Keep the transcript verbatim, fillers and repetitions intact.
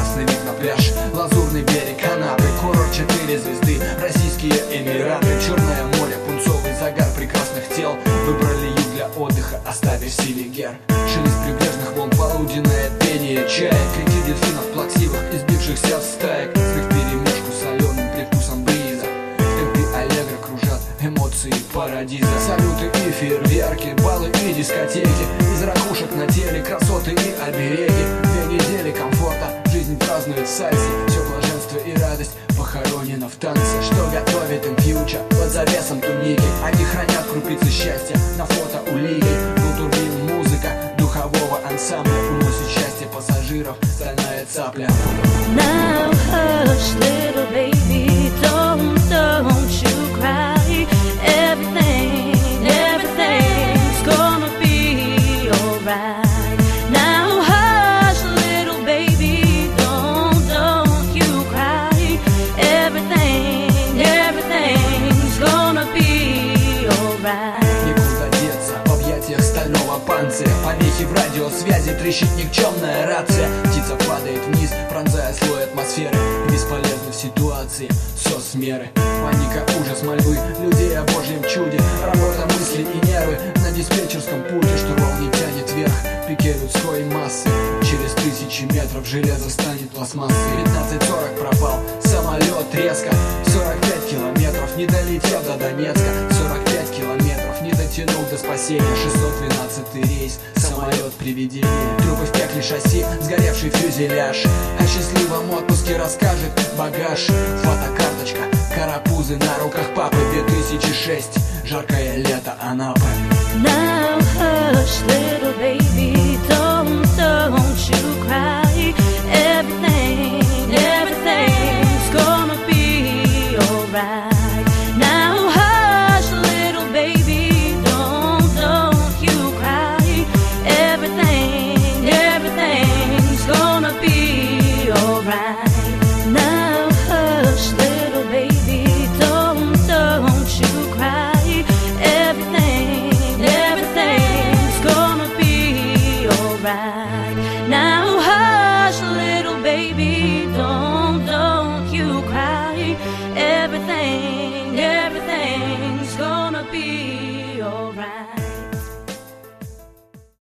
прекрасный вид на пляж, лазурный берег Анапы, курорт четыре звезды, Российские Эмираты, Черное море, пунцовый загар прекрасных тел. Выбрали юг для отдыха, оставив Селигер. Шелест прибрежных волн, полуденное пение чаек, крики дельфинов плаксивых, избившихся в стаек. Смех вперемешку с соленым привкусом бриза. В темпе аллегро кружат эмоции парадиза. Салюты и фейерверки, баллы и дискотеки, из ракушек на теле красоты и обереги. Две недели комфорта, жизнь празднует в сальсе. Все блаженство и радость похоронено в танце. Что готовит им фьючер под завесом туники? Они хранят крупицы счастья на фото улики. Культурбин, музыка духового ансамбля уносит счастье пассажиров стальная цапля. Now hush, little baby, don't, don't you cry. Everything, everything's gonna be alright. Now hush, little baby, don't, don't you cry. Everything, everything's gonna be alright. Некуда деться в объятиях стального панциря. Помехи в радиосвязи, трещит никчемная рация. Птица падает вниз, пронзая слой атмосферы. Бесполезны в ситуации соцмеры. Паника, ужас, мольбы людей о Божьем чуде. Работа мысли и нервы на диспетчерском пульте. Штурвал не тянет вверх, пике людской массы. Через тысячи метров железо станет пластмассой. Пятнадцать сорок пропал самолет резко. Сорок пять километров не долетел до Донецка. Сорок пять километров не дотянул до спасения. Шестьсот двенадцатый рейс, самолет привидение. Трупы в пекле шасси, сгоревший фюзеляж. О счастливом отпуске расскажет багаж. Фотокарточка, карапузы на руках папы. Две тысячи шесть, жаркое лето Анапы. Now hush, little baby, don't, don't you cry. Everything, everything's gonna be alright. Now hush, little baby, don't, don't you cry. Everything, everything's gonna be alright. Now hush, little baby, don't, don't you cry. Everything, everything's gonna be alright. Now hush, little baby, don't